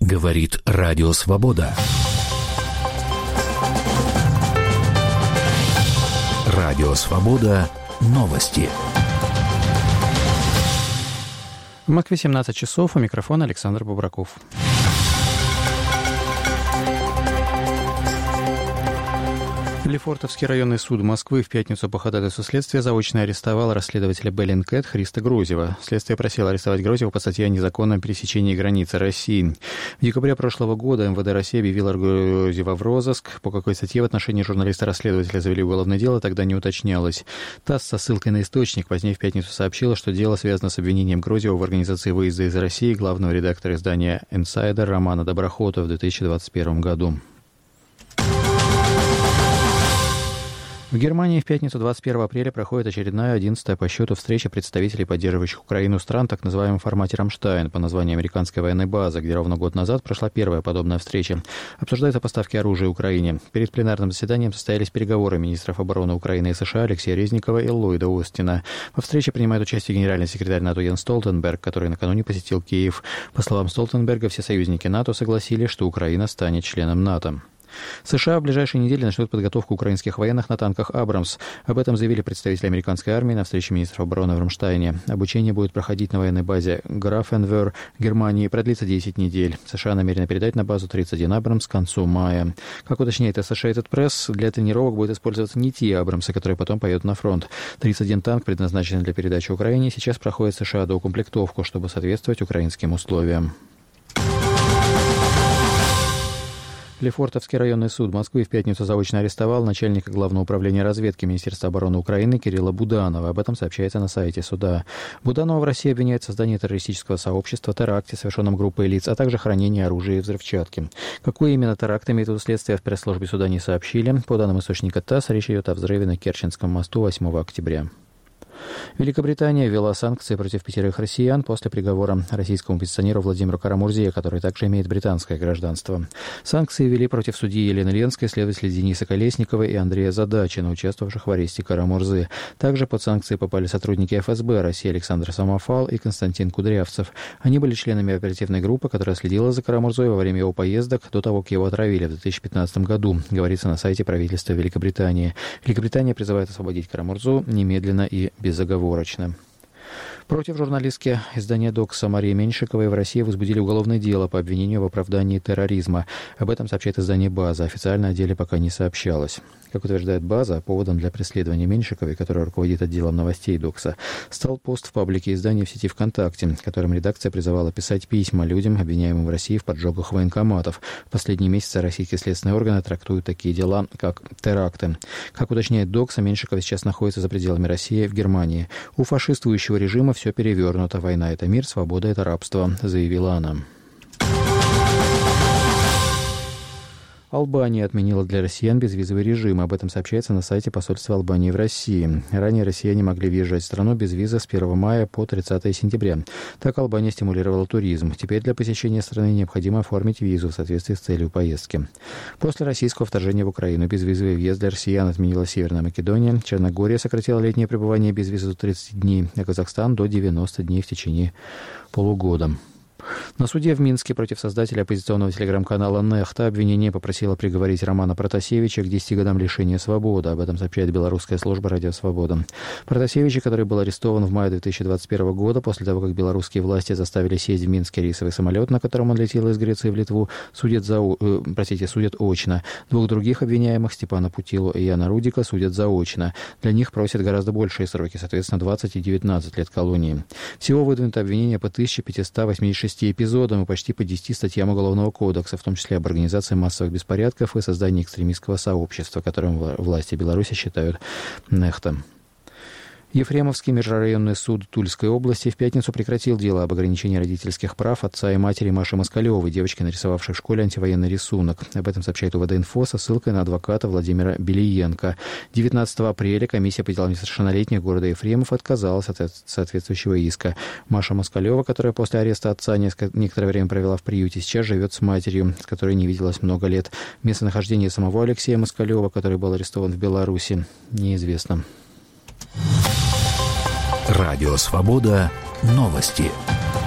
Говорит Радио Свобода. Радио Свобода. Новости. В Москве 17 часов. У микрофона Александр Бубраков. Лефортовский районный суд Москвы в пятницу по ходатайству следствия заочно арестовал расследователя Bellingcat Христа Грозева. Следствие просило арестовать Грозева по статье о незаконном пересечении границы России. В декабре прошлого года МВД России объявила Грозева в розыск. По какой статье в отношении журналиста-расследователя завели уголовное дело, тогда не уточнялось. ТАСС со ссылкой на источник позднее в пятницу сообщила, что дело связано с обвинением Грозева в организации выезда из России главного редактора издания «Инсайдер» Романа Доброхотова в 2021 году. В Германии в пятницу 21 апреля проходит очередная 11-я по счету встреча представителей поддерживающих Украину стран, так называемом формате «Рамштайн» по названию американской военной базы, где ровно год назад прошла первая подобная встреча. Обсуждаются поставки оружия Украине. Перед пленарным заседанием состоялись переговоры министров обороны Украины и США Алексея Резникова и Ллойда Остина. Во встрече принимает участие генеральный секретарь НАТО Йенс Столтенберг, который накануне посетил Киев. По словам Столтенберга, все союзники НАТО согласились, что Украина станет членом НАТО. США в ближайшие недели начнут подготовку украинских военных на танках «Абрамс». Об этом заявили представители американской армии на встрече министров обороны в Рамштайне. Обучение будет проходить на военной базе Графенвер Германии и продлится 10 недель. США намерены передать на базу 31 «Абрамс» к концу мая. Как уточняет Associated Press, для тренировок будет использоваться не те «Абрамсы», которые потом поедут на фронт. 31 танк, предназначенный для передачи Украине, сейчас проходит США доукомплектовку, чтобы соответствовать украинским условиям. Лефортовский районный суд Москвы в пятницу заочно арестовал начальника Главного управления разведки Министерства обороны Украины Кирилла Буданова. Об этом сообщается на сайте суда. Буданова в России обвиняют в создании террористического сообщества, теракте, совершенном группой лиц, а также хранении оружия и взрывчатки. Какой именно теракт имеет в виду следствие, в пресс-службе суда не сообщили. По данным источника ТАСС, речь идет о взрыве на Керченском мосту 8 октября. Великобритания ввела санкции против 5 россиян после приговора российскому оппозиционеру Владимиру Карамурзе, который также имеет британское гражданство. Санкции ввели против судьи Елены Ленской, следователей Дениса Колесникова и Андрея Задачина, участвовавших в аресте Карамурзы. Также под санкции попали сотрудники ФСБ России Александр Самофал и Константин Кудрявцев. Они были членами оперативной группы, которая следила за Карамурзой во время его поездок до того, как его отравили в 2015 году, говорится на сайте правительства Великобритании. Великобритания призывает освободить Карамурзу немедленно и безоговорочно. Против журналистки издания «Докса» Марии Меньшиковой в России возбудили уголовное дело по обвинению в оправдании терроризма. Об этом сообщает издание «База». Официально о деле пока не сообщалось. Как утверждает «База», поводом для преследования Меньшиковой, которая руководит отделом новостей «Докса», стал пост в паблике издания в сети ВКонтакте, которым редакция призывала писать письма людям, обвиняемым в России в поджогах военкоматов. В последние месяцы российские следственные органы трактуют такие дела, как теракты. Как уточняет «Докса», Меньшикова сейчас находится за пределами России в Германии. У фашистующего режима все перевернуто. Война — это мир, свобода — это рабство, заявила она. Албания отменила для россиян безвизовый режим. Об этом сообщается на сайте посольства Албании в России. Ранее россияне могли въезжать в страну без визы с 1 мая по 30 сентября. Так Албания стимулировала туризм. Теперь для посещения страны необходимо оформить визу в соответствии с целью поездки. После российского вторжения в Украину безвизовый въезд для россиян отменила Северная Македония. Черногория сократила летнее пребывание без визы до 30 дней, а Казахстан до 90 дней в течение полугода. На суде в Минске против создателя оппозиционного телеграм-канала «Нехта» обвинение попросило приговорить Романа Протасевича к 10 годам лишения свободы. Об этом сообщает белорусская служба «Радио Свобода». Протасевича, который был арестован в мае 2021 года после того, как белорусские власти заставили сесть в минский рейсовый самолет, на котором он летел из Греции в Литву, судят очно. Двух других обвиняемых, Степана Путилу и Яна Рудика, судят заочно. Для них просят гораздо большие сроки, соответственно, 20 и 19 лет колонии. Всего выдвинуто обвинение по 1586 эпизодам и почти по 10 статьям Уголовного кодекса, в том числе об организации массовых беспорядков и создании экстремистского сообщества, которым власти Беларуси считают «Нехта». Ефремовский межрайонный суд Тульской области в пятницу прекратил дело об ограничении родительских прав отца и матери Маши Москалевой, девочки, нарисовавшей в школе антивоенный рисунок. Об этом сообщает УВД-инфо со ссылкой на адвоката Владимира Белиенко. 19 апреля комиссия по делам несовершеннолетних города Ефремов отказалась от соответствующего иска. Маша Москалева, которая после ареста отца некоторое время провела в приюте, сейчас живет с матерью, с которой не виделась много лет. Местонахождение самого Алексея Москалева, который был арестован в Беларуси, неизвестно. Радио Свобода. Новости.